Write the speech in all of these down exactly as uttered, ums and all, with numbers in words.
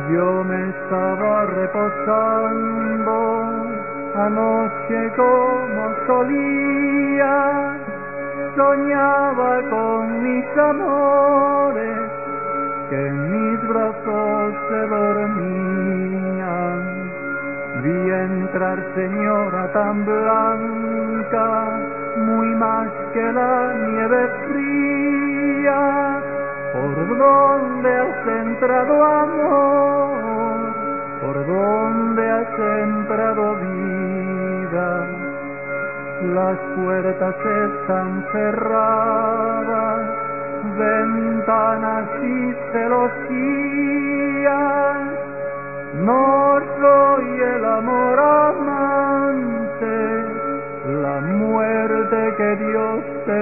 Yo me estaba reposando anoche como solía, soñaba con mis amores que en mis brazos se dormían. Vi entrar señora tan blanca, muy más que la nieve fría. ¿Por dónde has entrado, amor? ¿Por dónde has entrado, vida? Las puertas están cerradas, ventanas y celosías. No soy el amor amante, la muerte que Dios te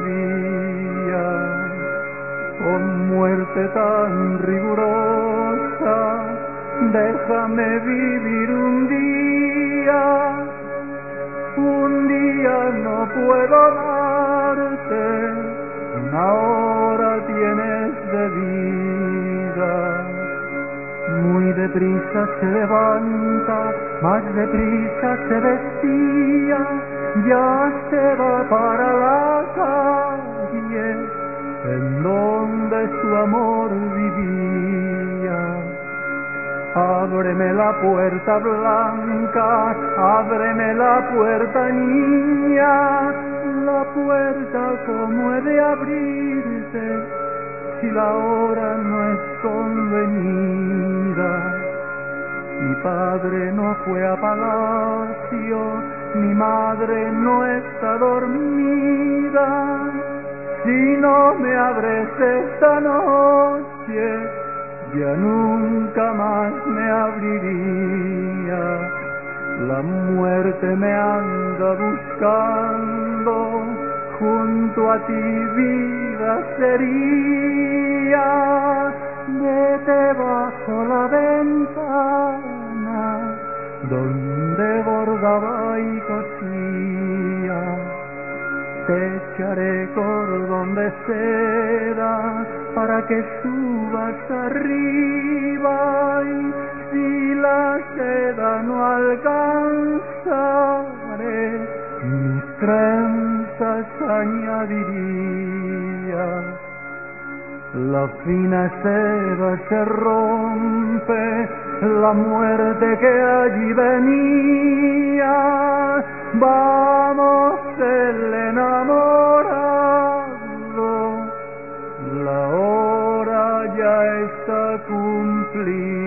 envía. Oh muerte tan rigurosa, déjame vivir un día. Un día no puedo darte, una hora tienes de vida. Muy deprisa se levanta, más deprisa se vestía, ya se va para la calle en donde su amor vivía. Ábreme la puerta blanca, ábreme la puerta niña, la puerta como he de abrirte si la hora no es convenida. Mi padre no fue a palacio, mi madre no está dormida. Si no me abres esta noche, ya nunca más me abriría. La muerte me anda buscando, junto a ti vida sería. Vete bajo la ventana, donde bordaba y cosía. Te echaré cordón de seda para que subas arriba, y si la seda no alcanzare, mis trenzas añadiría. La fina seda se rompe, la muerte que allí venía. Vamos el enamorado, la hora ya está cumplida.